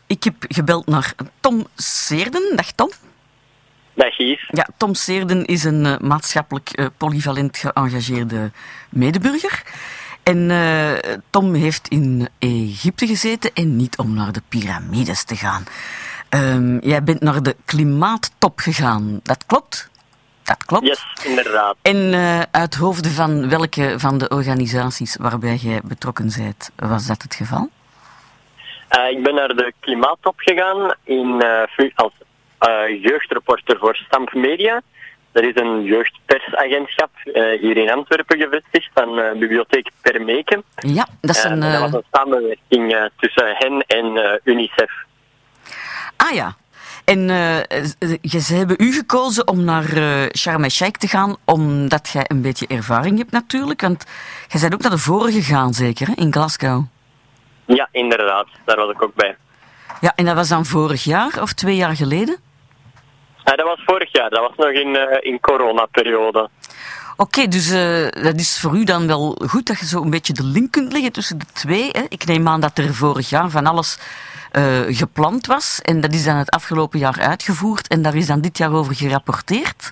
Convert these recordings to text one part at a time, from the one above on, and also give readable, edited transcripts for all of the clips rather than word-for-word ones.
Ik heb gebeld naar Tom Seerden. Dag Tom. Dag Yves. Ja, Tom Seerden is een maatschappelijk polyvalent geëngageerde medeburger. En Tom heeft in Egypte gezeten en niet om naar de piramides te gaan. Jij bent naar de klimaattop gegaan. Dat klopt? Dat klopt. Yes, inderdaad. En uit hoofde van welke van de organisaties waarbij jij betrokken bent, was dat het geval? Ik ben naar de klimaattop gegaan als jeugdreporter voor Stamp Media. Dat is een jeugdpersagentschap hier in Antwerpen gevestigd van Bibliotheek Permeke. Ja, dat is een... Dat was een samenwerking tussen hen en UNICEF. Ah ja. En ze hebben u gekozen om naar Sharm el-Sheikh te gaan, omdat jij een beetje ervaring hebt natuurlijk. Want jij bent ook naar de vorige gegaan zeker, hè? In Glasgow. Ja, inderdaad. Daar was ik ook bij. Ja, en dat was dan vorig jaar of 2 jaar geleden? Dat was vorig jaar. Dat was nog in coronaperiode. Oké, dus dat is voor u dan wel goed dat je zo een beetje de link kunt leggen tussen de twee. Hè? Ik neem aan dat er vorig jaar van alles gepland was en dat is dan het afgelopen jaar uitgevoerd en daar is dan dit jaar over gerapporteerd.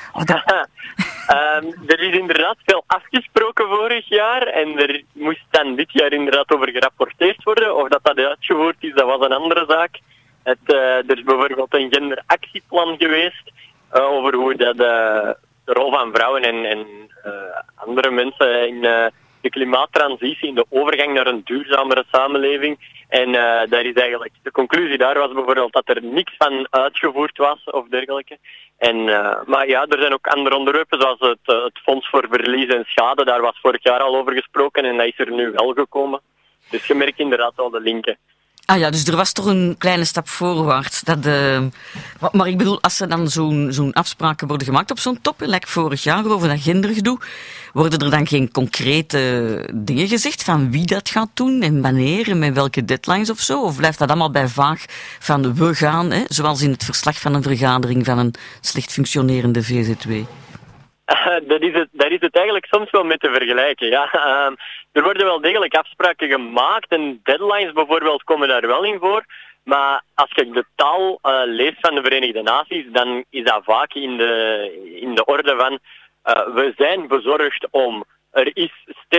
Er is inderdaad veel afgesproken vorig jaar en er moest dan dit jaar inderdaad over gerapporteerd worden. Of dat uitgevoerd is, dat was een andere zaak. Er is bijvoorbeeld een genderactieplan geweest over hoe dat de rol van vrouwen en andere mensen in de klimaattransitie, in de overgang naar een duurzamere samenleving. En daar is eigenlijk, de conclusie daar was bijvoorbeeld dat er niks van uitgevoerd was of dergelijke. Maar ja, er zijn ook andere onderwerpen zoals het Fonds voor Verlies en Schade. Daar was vorig jaar al over gesproken en dat is er nu wel gekomen. Dus je merkt inderdaad al de linken. Ah ja, dus er was toch een kleine stap voorwaarts. Maar ik bedoel, als er dan zo'n afspraken worden gemaakt op zo'n top, lijkt vorig jaar over dat gendergedoe, worden er dan geen concrete dingen gezegd van wie dat gaat doen en wanneer en met welke deadlines of zo? Of blijft dat allemaal bij vaag van we gaan, hè, zoals in het verslag van een vergadering van een slecht functionerende VZW? Daar is het eigenlijk soms wel mee te vergelijken. Ja. Er worden wel degelijk afspraken gemaakt en deadlines bijvoorbeeld komen daar wel in voor. Maar als je de taal leest van de Verenigde Naties, dan is dat vaak in de orde van we zijn bezorgd om. Er is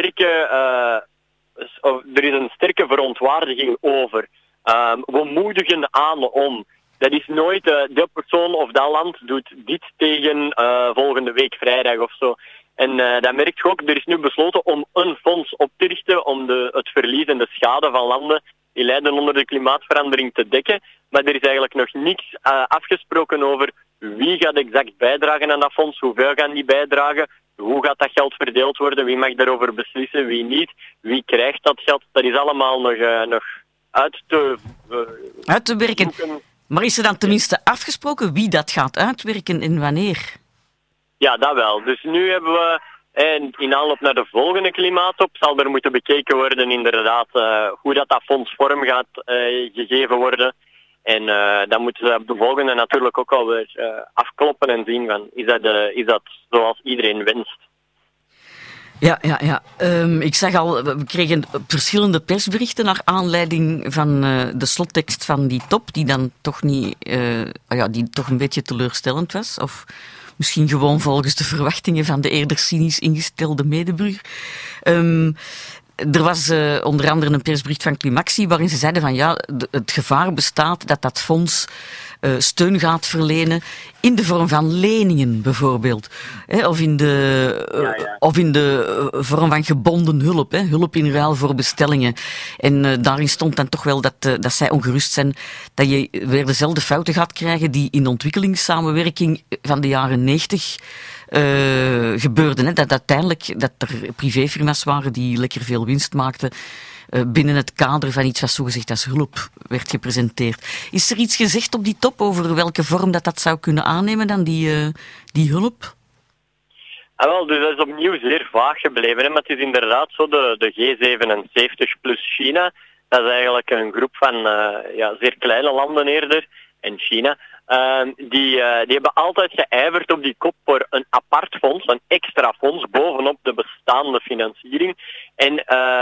een sterke verontwaardiging over. We moedigen aan om. Dat is nooit, de persoon of dat land doet dit tegen volgende week vrijdag of zo. En dat merk je ook, er is nu besloten om een fonds op te richten om het verlies en de schade van landen die lijden onder de klimaatverandering te dekken. Maar er is eigenlijk nog niks afgesproken over wie gaat exact bijdragen aan dat fonds, hoeveel gaan die bijdragen, hoe gaat dat geld verdeeld worden, wie mag daarover beslissen, wie niet, wie krijgt dat geld. Dat is allemaal nog uit te werken. Maar is er dan tenminste afgesproken wie dat gaat uitwerken en wanneer? Ja, dat wel. Dus nu hebben we, in aanloop naar de volgende klimaattop, zal er moeten bekeken worden inderdaad hoe dat fonds vorm gaat gegeven worden. En dan moeten ze op de volgende natuurlijk ook alweer afkloppen en zien van, is dat zoals iedereen wenst. Ja. Ik zag al, we kregen verschillende persberichten naar aanleiding van de slottekst van die top, die dan toch niet, die toch een beetje teleurstellend was. Of misschien gewoon volgens de verwachtingen van de eerder cynisch ingestelde medeburger. Er was onder andere een persbericht van Climaxie waarin ze zeiden van het gevaar bestaat dat dat fonds steun gaat verlenen in de vorm van leningen bijvoorbeeld. Of in de vorm van gebonden hulp. Hulp in ruil voor bestellingen. En daarin stond dan toch wel dat zij ongerust zijn dat je weer dezelfde fouten gaat krijgen die in ontwikkelingssamenwerking van de jaren 90 gebeurde. Hè? Dat uiteindelijk dat er privéfirma's waren die lekker veel winst maakten binnen het kader van iets wat zogezegd als hulp werd gepresenteerd. Is er iets gezegd op die top over welke vorm dat zou kunnen aannemen dan die hulp? Wel, dus dat is opnieuw zeer vaag gebleven. Hè? Maar het is inderdaad zo, de G77 plus China, dat is eigenlijk een groep van zeer kleine landen eerder, en China, die hebben altijd geijverd op die kop voor een apart fonds, een extra fonds, bovenop de bestaande financiering. En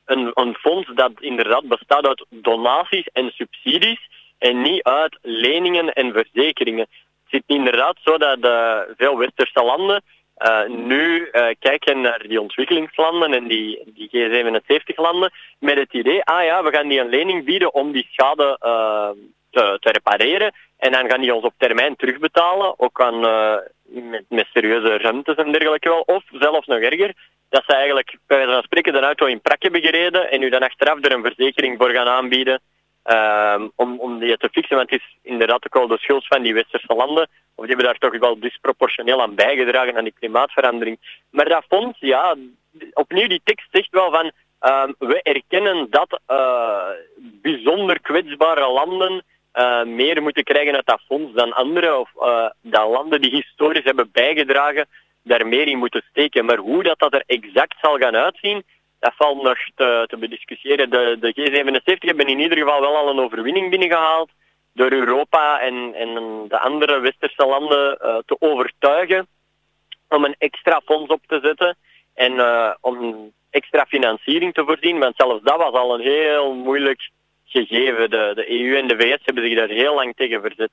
een fonds dat inderdaad bestaat uit donaties en subsidies en niet uit leningen en verzekeringen. Het is inderdaad zo dat veel westerse landen nu kijken naar die ontwikkelingslanden en die G77-landen met het idee, we gaan die een lening bieden om die schade te repareren en dan gaan die ons op termijn terugbetalen, ook met serieuze rentes en dergelijke wel, of zelfs nog erger, dat ze eigenlijk bij wijze van spreken de auto in prak hebben gereden en u dan achteraf er een verzekering voor gaan aanbieden om die te fixen, want het is inderdaad ook wel de schuld van die westerse landen, of die hebben daar toch wel disproportioneel aan bijgedragen aan die klimaatverandering. Maar dat fonds, opnieuw die tekst zegt wel van we erkennen dat bijzonder kwetsbare landen meer moeten krijgen uit dat fonds dan andere, of dat landen die historisch hebben bijgedragen daar meer in moeten steken. Maar hoe dat er exact zal gaan uitzien, dat valt nog te bediscussiëren. De G77 hebben in ieder geval wel al een overwinning binnengehaald door Europa en de andere westerse landen te overtuigen om een extra fonds op te zetten en om extra financiering te voorzien. Want zelfs dat was al een heel moeilijk gegeven. De EU en de VS hebben zich daar heel lang tegen verzet.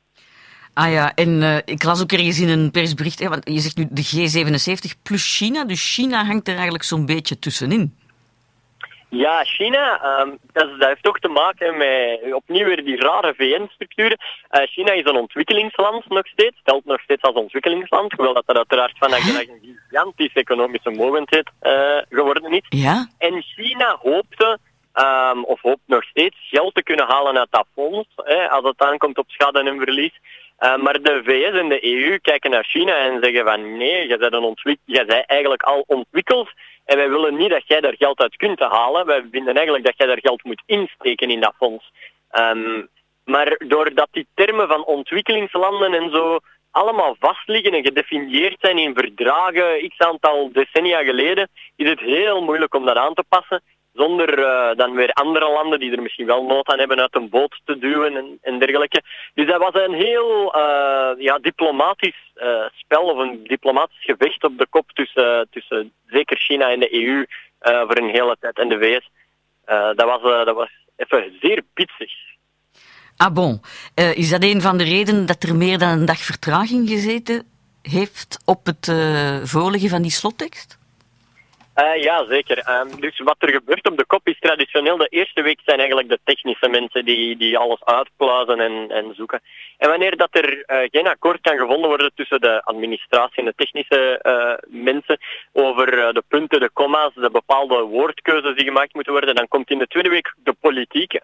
En ik las ook ergens in een persbericht, want je zegt nu de G77 plus China, dus China hangt er eigenlijk zo'n beetje tussenin. Ja, China, dat heeft toch te maken met opnieuw weer die rare VN-structuren. China is een ontwikkelingsland nog steeds, telt nog steeds als ontwikkelingsland, hoewel dat uiteraard vandaag een gigantische economische mogendheid geworden is. Ja? En China hoopte, of hoopt nog steeds, geld te kunnen halen uit dat fonds, als het aankomt op schade en verlies. Maar de VS en de EU kijken naar China en zeggen van nee, jij bent eigenlijk al ontwikkeld en wij willen niet dat jij daar geld uit kunt halen. Wij vinden eigenlijk dat jij daar geld moet insteken in dat fonds. Maar doordat die termen van ontwikkelingslanden en zo allemaal vastliggen en gedefinieerd zijn in verdragen x aantal decennia geleden, is het heel moeilijk om dat aan te passen. Zonder dan weer andere landen die er misschien wel nood aan hebben uit een boot te duwen en dergelijke. Dus dat was een heel diplomatisch spel of een diplomatisch gevecht op de kop tussen zeker China en de EU voor een hele tijd en de VS. Dat was even zeer bitsig. Ah bon. Is dat een van de redenen dat er meer dan een dag vertraging gezeten heeft op het voorleggen van die slottekst? Ja, zeker. Dus wat er gebeurt op de kop is traditioneel de eerste week zijn eigenlijk de technische mensen die alles uitpluizen en zoeken. En wanneer dat er geen akkoord kan gevonden worden tussen de administratie en de technische mensen over de punten, de comma's, de bepaalde woordkeuzes die gemaakt moeten worden, dan komt in de tweede week de politiek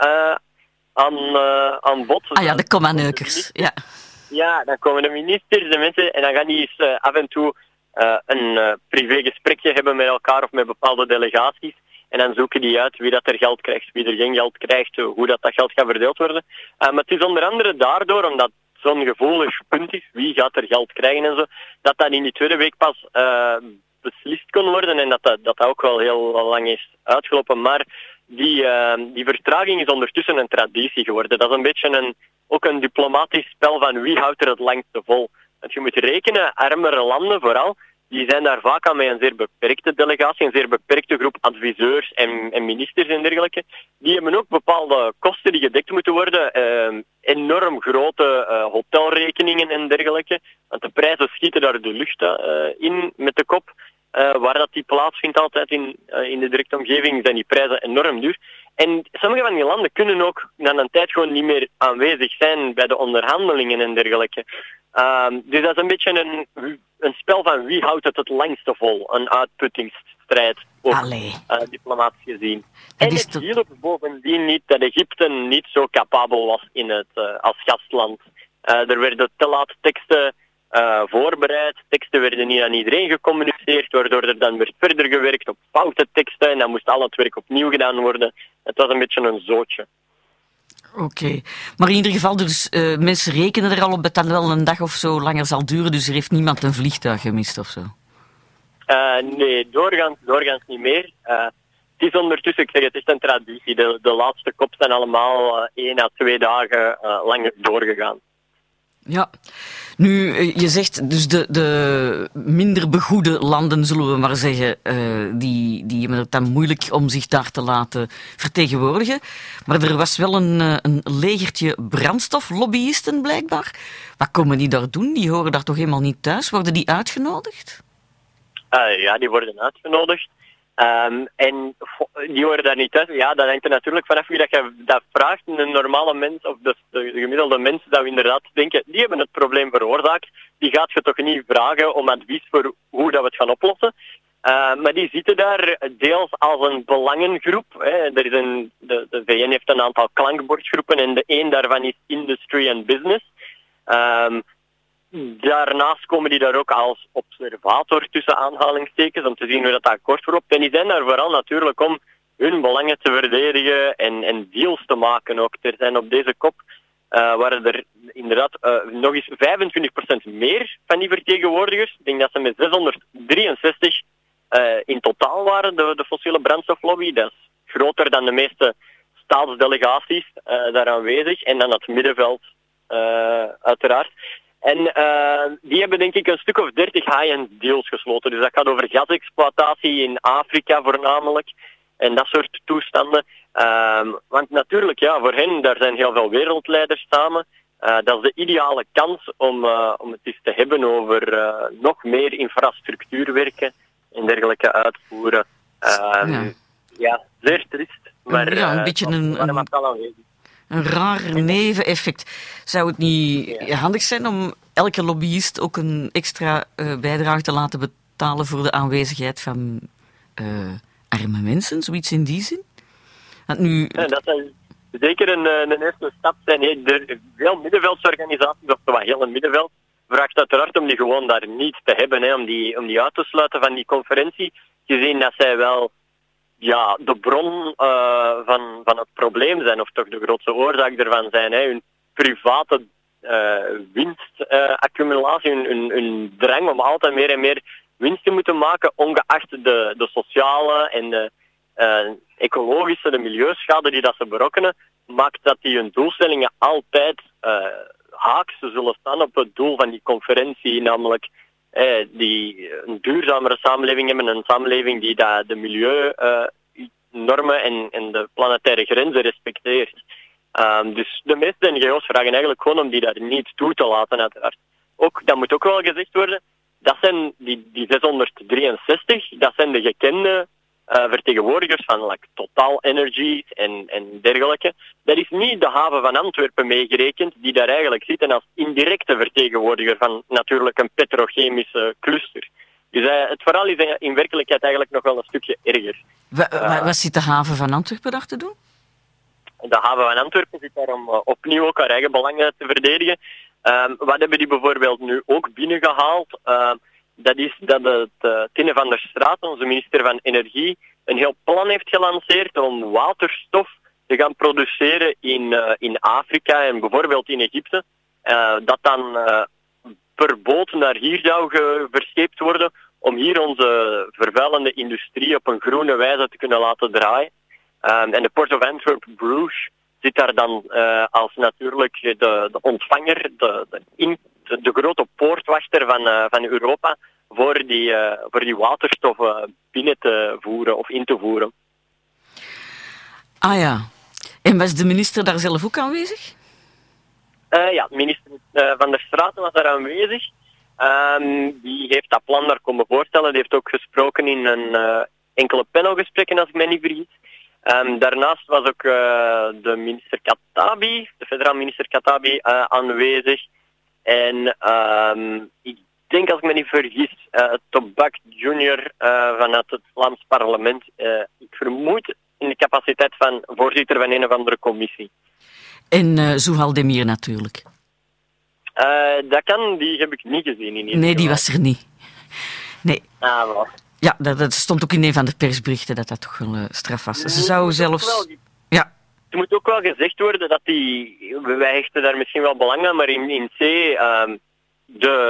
aan bod. De commaneukers. Ja. Ja, dan komen de ministers, de mensen, en dan gaan die eens af en toe een privégesprekje hebben met elkaar of met bepaalde delegaties. En dan zoeken die uit wie dat er geld krijgt, wie er geen geld krijgt, hoe dat geld gaat verdeeld worden. Maar het is onder andere daardoor, omdat zo'n gevoelig punt is, wie gaat er geld krijgen en zo, dat in die tweede week pas beslist kon worden en dat ook wel heel lang is uitgelopen. Maar die vertraging is ondertussen een traditie geworden. Dat is een beetje ook een diplomatisch spel van wie houdt er het langste vol. Want je moet rekenen, armere landen vooral, die zijn daar vaak aan met een zeer beperkte delegatie, een zeer beperkte groep adviseurs en ministers en dergelijke. Die hebben ook bepaalde kosten die gedekt moeten worden, enorm grote hotelrekeningen en dergelijke. Want de prijzen schieten daar de lucht in met de kop. Waar dat die plaatsvindt altijd in de directe omgeving zijn die prijzen enorm duur. En sommige van die landen kunnen ook na een tijd gewoon niet meer aanwezig zijn bij de onderhandelingen en dergelijke. Dus dat is een beetje een spel van wie houdt het langste vol. Een uitputtingsstrijd, ook diplomatisch gezien. En het hielp bovendien niet dat Egypte niet zo capabel was als gastland. Er werden te laat teksten voorbereid. Teksten werden niet aan iedereen gecommuniceerd, waardoor er dan werd verder gewerkt op foute teksten en dan moest al het werk opnieuw gedaan worden. Het was een beetje een zootje. Oké. Maar in ieder geval, dus mensen rekenen er al op dat dat wel een dag of zo langer zal duren, dus er heeft niemand een vliegtuig gemist of zo? Nee, doorgaans niet meer. Het is ondertussen, ik zeg het is een traditie. De laatste kop zijn allemaal 1 à 2 dagen langer doorgegaan. Ja, nu, je zegt dus de minder begoede landen, zullen we maar zeggen, die hebben het dan moeilijk om zich daar te laten vertegenwoordigen. Maar er was wel een legertje brandstoflobbyisten blijkbaar. Wat komen die daar doen? Die horen daar toch helemaal niet thuis? Worden die uitgenodigd? Ja, die worden uitgenodigd. En die horen daar niet thuis. Ja, dat hangt er natuurlijk vanaf wie dat je dat vraagt. Een normale mens, of de gemiddelde mens, dat we inderdaad denken, die hebben het probleem veroorzaakt. Die gaat je toch niet vragen om advies voor hoe dat we het gaan oplossen. Maar die zitten daar deels als een belangengroep. Hè. Er is de VN heeft een aantal klankbordgroepen en de een daarvan is Industry and Business. Daarnaast komen die daar ook als observator tussen aanhalingstekens om te zien hoe dat akkoord verloopt. En die zijn daar vooral natuurlijk om hun belangen te verdedigen en deals te maken ook. Er zijn op deze kop waren er inderdaad nog eens 25% meer van die vertegenwoordigers. Ik denk dat ze met 663 in totaal waren, de fossiele brandstoflobby. Dat is groter dan de meeste staatsdelegaties daar aanwezig. En dan het middenveld uiteraard. En die hebben denk ik een stuk of 30 high-end deals gesloten. Dus dat gaat over gasexploitatie in Afrika voornamelijk. En dat soort toestanden. Want natuurlijk, ja, voor hen, daar zijn heel veel wereldleiders samen. Dat is de ideale kans om het eens te hebben over nog meer infrastructuurwerken en dergelijke uitvoeren. Ja, zeer triest. Maar ja, een beetje een raar neveneffect. Zou het niet handig zijn om elke lobbyist ook een extra bijdrage te laten betalen voor de aanwezigheid van arme mensen? Zoiets in die zin? Want nu... Ja, dat zou zeker een eerste stap zijn. Veel middenveldsorganisaties, of wat heel een middenveld, vraagt uiteraard om die gewoon daar niet te hebben, hè, om die uit te sluiten van die conferentie. Gezien dat zij wel de bron van het probleem zijn, of toch de grootste oorzaak ervan zijn. Hè. Hun private winstaccumulatie, hun drang om altijd meer en meer winst te moeten maken, ongeacht de sociale en de ecologische, de milieuschade die dat ze berokkenen, maakt dat die hun doelstellingen altijd haaks zullen staan op het doel van die conferentie, namelijk die een duurzamere samenleving hebben, een samenleving die de milieunormen en de planetaire grenzen respecteert. Dus de meeste NGO's vragen eigenlijk gewoon om die daar niet toe te laten, uiteraard. Ook, dat moet ook wel gezegd worden, dat zijn die 663, dat zijn de gekende vertegenwoordigers van Total Energies en dergelijke. Dat is niet de haven van Antwerpen meegerekend, die daar eigenlijk zitten als indirecte vertegenwoordiger van natuurlijk een petrochemische cluster. Dus het verhaal is in werkelijkheid eigenlijk nog wel een stukje erger. Wat zit de haven van Antwerpen daar te doen? De haven van Antwerpen zit daar om opnieuw ook haar eigen belangen te verdedigen. Wat hebben die bijvoorbeeld nu ook binnengehaald? Dat is dat Tinne van der Straat, onze minister van Energie, een heel plan heeft gelanceerd om waterstof te gaan produceren in Afrika en bijvoorbeeld in Egypte. Dat dan per boot naar hier zou verscheept worden om hier onze vervuilende industrie op een groene wijze te kunnen laten draaien. En de Port of Antwerp Bruges zit daar dan als natuurlijk de ontvanger, de grote poortwachter van Europa voor die waterstof binnen te voeren of in te voeren. Ah ja. En was de minister daar zelf ook aanwezig? Ja, minister van der Straten was daar aanwezig. Die heeft dat plan daar komen voorstellen. Die heeft ook gesproken in enkele panelgesprekken, als ik mij niet vergis. Daarnaast was ook de minister Khattabi, de federaal minister Khattabi, aanwezig. En ik denk, als ik me niet vergis, Tobak Junior vanuit het Vlaams parlement. Ik vermoed in de capaciteit van voorzitter van een of andere commissie. En Zouhal Demir natuurlijk. Dat kan, die heb ik niet gezien. Nee, die was er niet. Nee. Wel. Ja, dat stond ook in een van de persberichten dat toch wel straf was. Ze zou zelfs... Ja. Het moet ook wel gezegd worden dat wij hechten daar misschien wel belang aan, maar in C,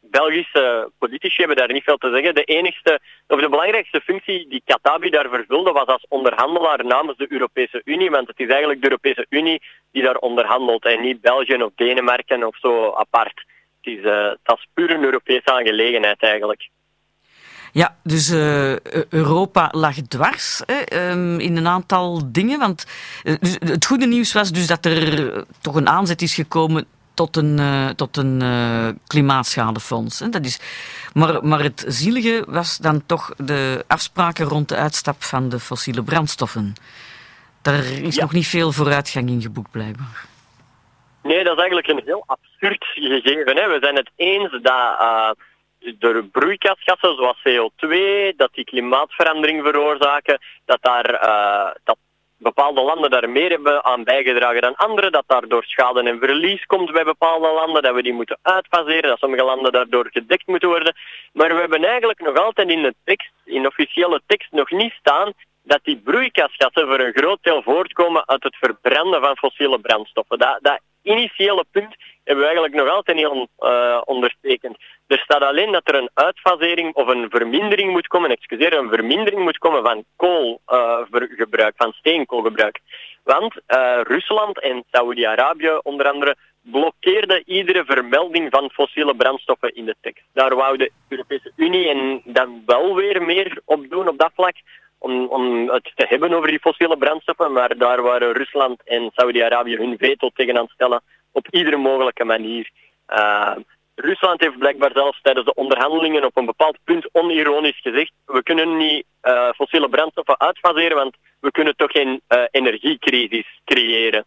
Belgische politici hebben daar niet veel te zeggen. De enigste, of de belangrijkste functie die Khattabi daar vervulde was als onderhandelaar namens de Europese Unie, want het is eigenlijk de Europese Unie die daar onderhandelt en niet België of Denemarken of zo apart. Dat is puur een Europese aangelegenheid eigenlijk. Ja, dus Europa lag dwars in een aantal dingen. Want dus het goede nieuws was dus dat er toch een aanzet is gekomen tot een klimaatschadefonds. Hè. Dat is, maar het zielige was dan toch de afspraken rond de uitstap van de fossiele brandstoffen. Daar is nog niet veel vooruitgang in geboekt, blijkbaar. Nee, dat is eigenlijk een heel absurd gegeven. Hè. We zijn het eens dat de broeikasgassen zoals CO2, dat die klimaatverandering veroorzaken, dat bepaalde landen daar meer hebben aan bijgedragen dan anderen, dat daardoor schade en verlies komt bij bepaalde landen, dat we die moeten uitfaseren, dat sommige landen daardoor gedekt moeten worden. Maar we hebben eigenlijk nog altijd in officiële tekst nog niet staan dat die broeikasgassen voor een groot deel voortkomen uit het verbranden van fossiele brandstoffen. Dat initiële punt hebben we eigenlijk nog altijd niet ondertekend. Er staat alleen dat er een uitfasering of een vermindering moet komen, een vermindering moet komen van koolgebruik, van steenkoolgebruik. Want Rusland en Saoedi-Arabië onder andere blokkeerden iedere vermelding van fossiele brandstoffen in de tekst. Daar wou de Europese Unie en dan wel weer meer op doen op dat vlak, om het te hebben over die fossiele brandstoffen, maar daar waren Rusland en Saudi-Arabië hun veto tegen aan het stellen op iedere mogelijke manier. Rusland heeft blijkbaar zelfs tijdens de onderhandelingen op een bepaald punt onironisch gezegd: we kunnen niet fossiele brandstoffen uitfaseren, want we kunnen toch geen energiecrisis creëren.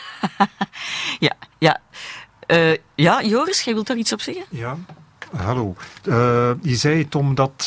Ja, Joris, jij wilt daar iets op zeggen? Ja, hallo. Je zei, Tom, dat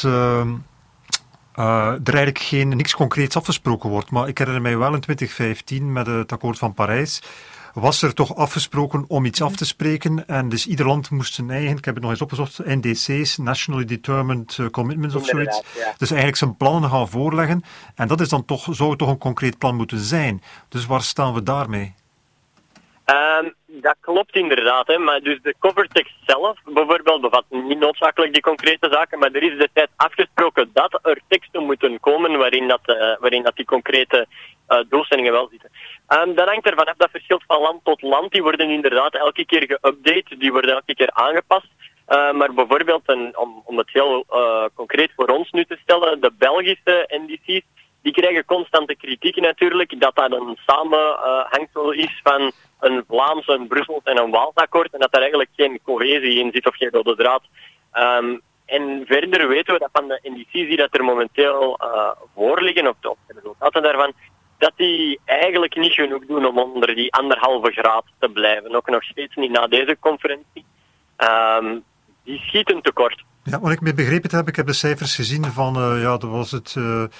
er eigenlijk niks concreets afgesproken wordt. Maar ik herinner mij wel in 2015 met het akkoord van Parijs was er toch afgesproken om iets af te spreken. En dus ieder land moest zijn eigen, ik heb het nog eens opgezocht, NDC's, Nationally Determined Commitments of zoiets. Ja. Dus eigenlijk zijn plannen gaan voorleggen. En dat is dan zou toch een concreet plan moeten zijn. Dus waar staan we daarmee? Dat klopt inderdaad, hè. Maar dus de covertekst zelf bijvoorbeeld bevat niet noodzakelijk die concrete zaken, maar er is destijds afgesproken dat er teksten moeten komen waarin dat die concrete doelstellingen wel zitten. Dat hangt ervan af, dat verschilt van land tot land. Die worden inderdaad elke keer geüpdate, die worden elke keer aangepast. Maar bijvoorbeeld, om het heel concreet voor ons nu te stellen, de Belgische NDC's, die krijgen constante kritiek natuurlijk, dat een samenhangsel is van een Vlaams, een Brussels en een Waals akkoord, en dat daar eigenlijk geen cohesie in zit of geen rode draad. En verder weten we dat van de NDC's die dat er momenteel voor liggen, of de resultaten daarvan, dat die eigenlijk niet genoeg doen om onder die 1,5 graad te blijven. Ook nog steeds niet na deze conferentie. Die schieten tekort. Ja, wat ik mee begrepen heb, ik heb de cijfers gezien van, dat was het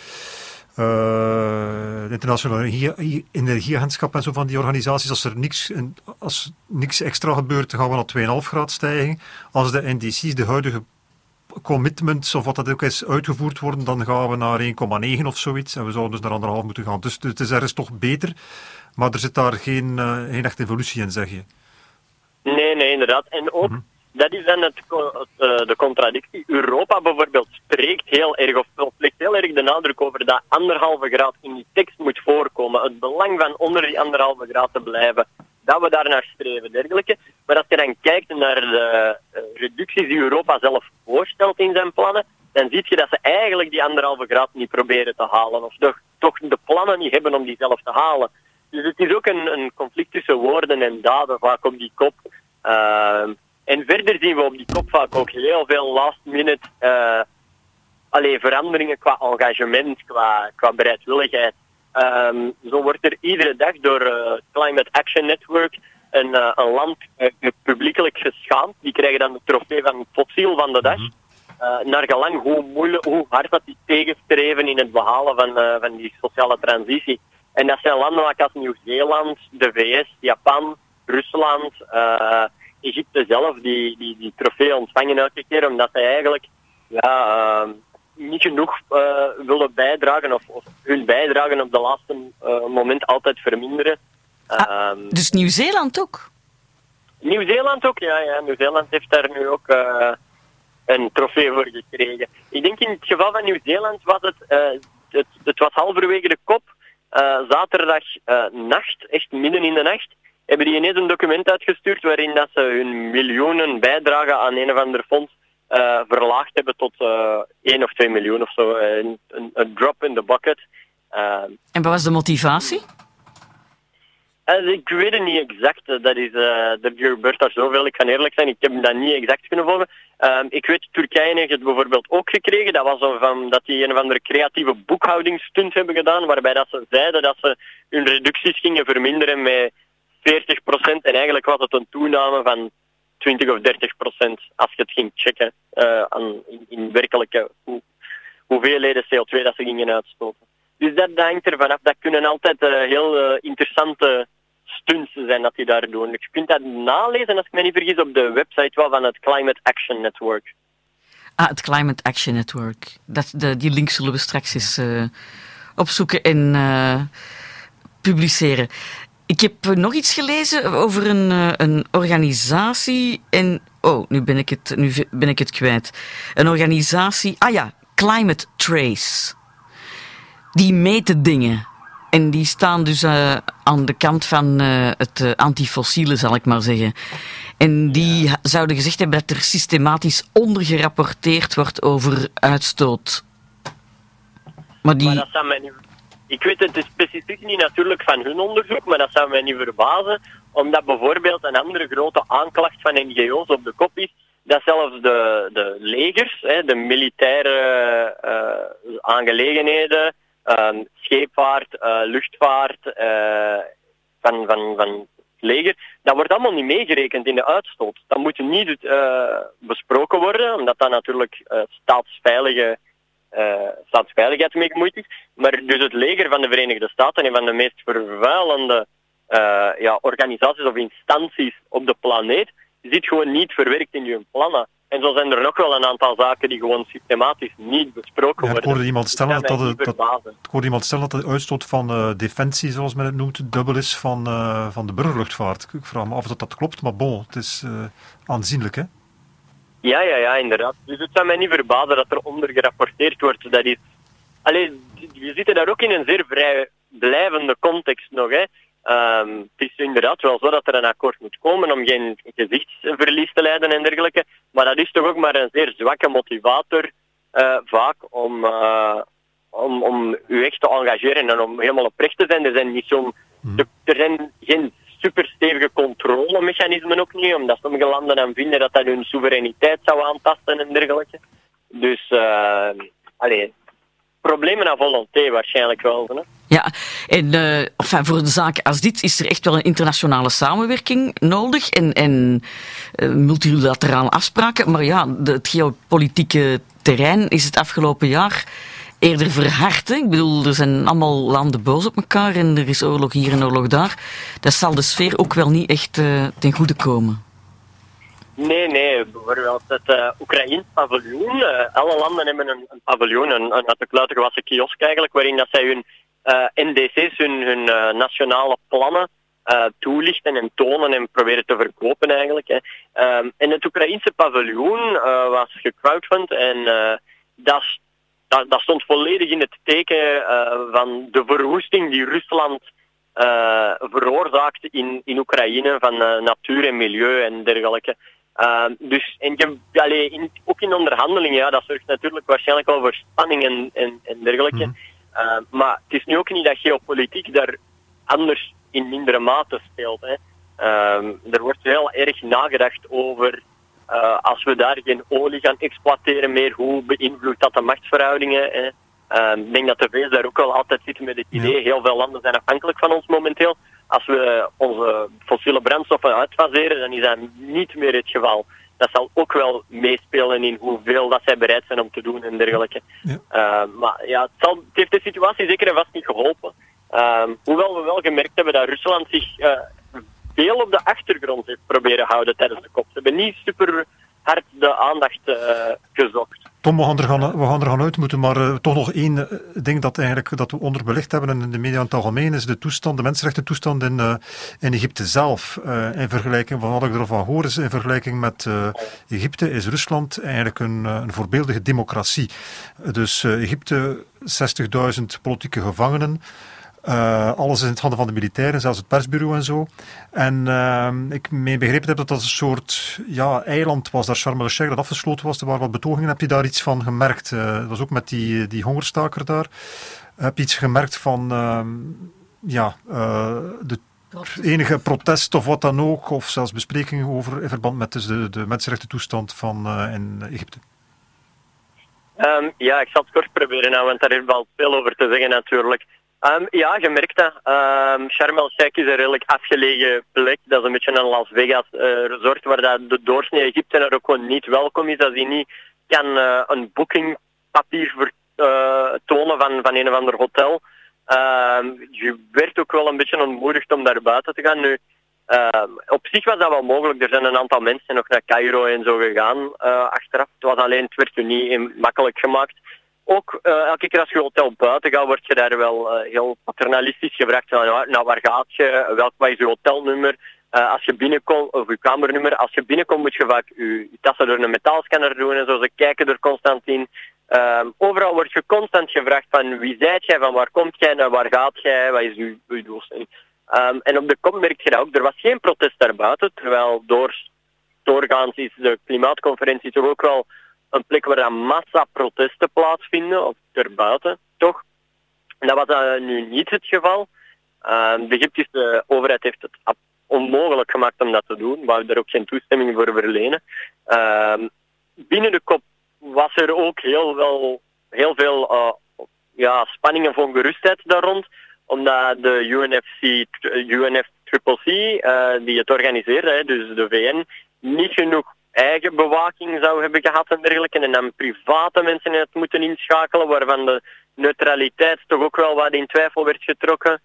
Internationale Energieagentschap en zo van die organisaties. Als niks extra gebeurt, dan gaan we naar 2,5 graad stijgen. Als de NDC's, de huidige commitments, of wat dat ook is, uitgevoerd worden, dan gaan we naar 1,9 of zoiets. En we zouden dus naar 1,5 moeten gaan. Dus het is ergens toch beter, maar er zit daar geen echte evolutie in, zeg je. Nee, inderdaad. En ook, dat is dan de contradictie. Europa bijvoorbeeld spreekt heel erg, of legt heel erg de nadruk over dat 1,5 graad in die tekst moet voorkomen. Het belang van onder die 1,5 graad te blijven. Dat we daar naar streven, dergelijke. Maar als je dan kijkt naar de reducties die Europa zelf voorstelt in zijn plannen, dan zie je dat ze eigenlijk die 1,5 graad niet proberen te halen. Of toch de plannen niet hebben om die zelf te halen. Dus het is ook een conflict tussen woorden en daden, vaak op die kop. En verder zien we op die kop vaak ook heel veel last-minute veranderingen qua engagement, qua bereidwilligheid. Zo wordt er iedere dag door het Climate Action Network een land publiekelijk geschaamd. Die krijgen dan de trofee van het fossiel van de dag. Naar gelang hoe hard dat die tegenstreven in het behalen van die sociale transitie. En dat zijn landen als Nieuw-Zeeland, de VS, Japan, Rusland, Egypte zelf, die trofee ontvangen elke keer, omdat zij eigenlijk niet genoeg willen bijdragen of hun bijdragen op de laatste moment altijd verminderen. Dus Nieuw-Zeeland ook? Nieuw-Zeeland ook, ja. Nieuw-Zeeland heeft daar nu ook een trofee voor gekregen. Ik denk in het geval van Nieuw-Zeeland was het was halverwege de kop. Zaterdag nacht, echt midden in de nacht, hebben die ineens een document uitgestuurd waarin dat ze hun miljoenen bijdrage aan een of ander fonds verlaagd hebben tot 1 of 2 miljoen of zo. Een drop in the bucket. En wat was de motivatie? Ik weet het niet exact. Er gebeurt daar zoveel. Ik kan eerlijk zijn, ik heb dat niet exact kunnen volgen. Ik weet, Turkije heeft het bijvoorbeeld ook gekregen. Dat was dat die een of andere creatieve boekhoudingsstunt hebben gedaan, waarbij dat ze zeiden dat ze hun reducties gingen verminderen met 40%. En eigenlijk was het een toename van 20 of 30% als je het ging checken in werkelijke hoeveelheden CO2 dat ze gingen uitstoten. Dus dat hangt ervan af. Dat kunnen altijd heel interessante stunts zijn dat die daar doen. Je kunt dat nalezen, als ik me niet vergis, op de website van het Climate Action Network. Het Climate Action Network. Die link zullen we straks eens opzoeken en publiceren. Ik heb nog iets gelezen over een organisatie en... Oh, nu ben ik het kwijt. Een organisatie... Climate Trace. Die meten dingen. En die staan dus aan de kant van het antifossiele, zal ik maar zeggen. En die zouden gezegd hebben dat er systematisch ondergerapporteerd wordt over uitstoot. Maar dat zou mij niet... Ik weet het specifiek niet natuurlijk van hun onderzoek, maar dat zou mij niet verbazen, omdat bijvoorbeeld een andere grote aanklacht van NGO's op de kop is, dat zelfs de legers, de militaire aangelegenheden, scheepvaart, luchtvaart van het leger, dat wordt allemaal niet meegerekend in de uitstoot. Dat moet niet besproken worden, omdat dat natuurlijk staatsveiligheid mee gemoeid is. Maar dus het leger van de Verenigde Staten en van de meest vervuilende organisaties of instanties op de planeet zit gewoon niet verwerkt in hun plannen. En zo zijn er nog wel een aantal zaken die gewoon systematisch niet besproken worden. Ik hoorde iemand stellen dat de uitstoot van defensie, zoals men het noemt, dubbel is van de burgerluchtvaart. Ik vraag me af of dat klopt, maar bon, het is aanzienlijk, hè? Ja, inderdaad. Dus het zou mij niet verbazen dat er onder gerapporteerd wordt. Dat is... we zitten daar ook in een zeer vrijblijvende context nog, hè. Het is inderdaad wel zo dat er een akkoord moet komen om geen gezichtsverlies te lijden en dergelijke, maar dat is toch ook maar een zeer zwakke motivator vaak om u echt te engageren en om helemaal oprecht te zijn. Er zijn geen superstevige controlemechanismen ook niet, omdat sommige landen dan vinden dat hun soevereiniteit zou aantasten en dergelijke. Dus, problemen à volonté waarschijnlijk wel. Hè? Ja, en voor de zaken als dit is er echt wel een internationale samenwerking nodig en multilaterale afspraken. Maar ja, het geopolitieke terrein is het afgelopen jaar eerder verhard. Hè? Ik bedoel, er zijn allemaal landen boos op elkaar en er is oorlog hier en oorlog daar. Dat zal de sfeer ook wel niet echt ten goede komen. Nee. Bijvoorbeeld het Oekraïns paviljoen. Alle landen hebben een paviljoen, een uit de kluiten gewassen kiosk eigenlijk, waarin dat zij hun NDC's, hun nationale plannen toelichten en tonen en proberen te verkopen eigenlijk. Hè. En het Oekraïense paviljoen was gecrowdfund en dat stond volledig in het teken van de verwoesting die Rusland veroorzaakt in Oekraïne van natuur en milieu en dergelijke. Ook in onderhandelingen, dat zorgt natuurlijk waarschijnlijk wel voor spanning en dergelijke. Mm-hmm. Maar het is nu ook niet dat geopolitiek daar anders in mindere mate speelt. Hè. Er wordt heel erg nagedacht over als we daar geen olie gaan exploiteren meer, hoe beïnvloedt dat de machtsverhoudingen? Hè. Ik denk dat de VS daar ook wel altijd zitten met het idee, heel veel landen zijn afhankelijk van ons momenteel. Als we onze fossiele brandstoffen uitfaseren, dan is dat niet meer het geval. Dat zal ook wel meespelen in hoeveel dat zij bereid zijn om te doen en dergelijke. Ja. Maar ja, het heeft de situatie zeker en vast niet geholpen. Hoewel we wel gemerkt hebben dat Rusland zich veel op de achtergrond heeft proberen houden tijdens de COP. Ze hebben niet super hard de aandacht gezocht. Tom, we gaan er gaan uit moeten, maar toch nog één ding dat we onderbelicht hebben in de media in het algemeen is de mensenrechtentoestand in Egypte zelf. In vergelijking, wat ik ervan hoor, is in vergelijking met Egypte is Rusland eigenlijk een voorbeeldige democratie. Dus Egypte, 60.000 politieke gevangenen. Alles in het handen van de militairen, zelfs het persbureau en zo. En ik mee begrepen heb dat dat een soort eiland was, daar Sharm el-Sheikh dat afgesloten was. Er waren wat betogingen. Heb je daar iets van gemerkt? Dat was ook met die hongerstaker daar. Heb je iets gemerkt van de enige protest of wat dan ook, of zelfs besprekingen over in verband met dus de mensenrechtentoestand in Egypte? Ik zal het kort proberen, want daar is wel veel over te zeggen natuurlijk. Je merkt dat. Sharm el-Sheikh is een redelijk afgelegen plek. Dat is een beetje een Las Vegas resort waar dat de doorsnee Egyptenaar ook gewoon niet welkom is. Als hij niet kan een boekingpapier tonen van een of ander hotel. Je werd ook wel een beetje ontmoedigd om daar buiten te gaan. Nu, op zich was dat wel mogelijk. Er zijn een aantal mensen nog naar Cairo en zo gegaan achteraf. Het werd je niet makkelijk gemaakt. Ook elke keer als je hotel buiten gaat, word je daar wel heel paternalistisch gevraagd. Nou, waar gaat je? Wat is je hotelnummer? Als je binnenkomt, of je kamernummer. Als je binnenkomt moet je vaak je tassen door een metaalscanner doen en zo. Ze kijken er constant in. Overal word je constant gevraagd van wie zijt jij, van waar komt jij, naar waar gaat jij, wat is uw doelstelling. En op de kop merk je dat ook. Er was geen protest daarbuiten, terwijl doorgaans is de klimaatconferentie toch ook wel een plek waar dan massaprotesten plaatsvinden, of erbuiten, toch? Dat was nu niet het geval. De Egyptische overheid heeft het onmogelijk gemaakt om dat te doen. We hebben er ook geen toestemming voor verlenen. Binnen de kop was er ook heel veel spanning en ongerustheid daar rond, omdat de UNFCCC, die het organiseerde, dus de VN, niet genoeg eigen bewaking zou hebben gehad en dergelijke, en dan private mensen het moeten inschakelen, waarvan de neutraliteit toch ook wel wat in twijfel werd getrokken.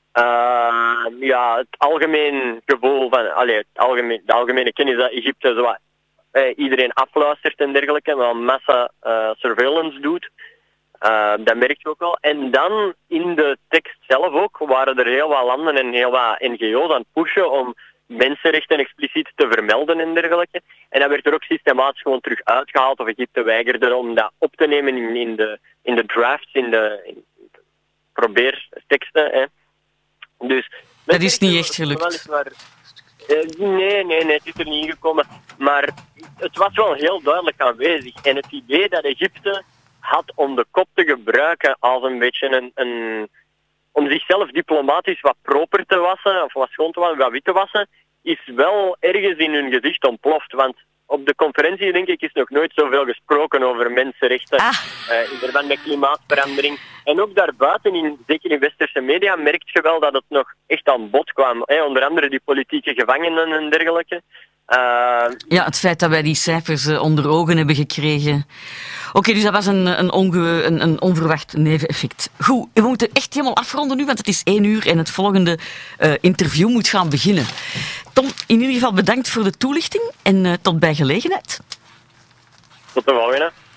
Het algemeen gevoel van, de algemene kennis dat Egypte zo iedereen afluistert en dergelijke, wel massa surveillance doet. Dat merk je ook wel. En dan in de tekst zelf ook waren er heel wat landen en heel wat NGO's aan het pushen om mensenrechten expliciet te vermelden en dergelijke. En dat werd er ook systematisch gewoon terug uitgehaald, of Egypte weigerde om dat op te nemen in de drafts, in de probeerteksten. Hè. Dus, dat is niet echt gelukt. Nee, het is er niet ingekomen. Maar het was wel heel duidelijk aanwezig. En het idee dat Egypte had om de kop te gebruiken als een beetje om zichzelf diplomatisch wat proper te wassen, of wat schoon te wassen, wat wit te wassen, is wel ergens in hun gezicht ontploft. Want op de conferentie, denk ik, is nog nooit zoveel gesproken over mensenrechten in verband met klimaatverandering. En ook daarbuiten, zeker in westerse media, merk je wel dat het nog echt aan bod kwam. Onder andere die politieke gevangenen en dergelijke. Het feit dat wij die cijfers onder ogen hebben gekregen. Oké, dus dat was een onverwacht neveneffect. Goed, we moeten echt helemaal afronden nu, want het is 1 uur en het volgende interview moet gaan beginnen. Tom, in ieder geval bedankt voor de toelichting en tot bij gelegenheid. Tot de volgende.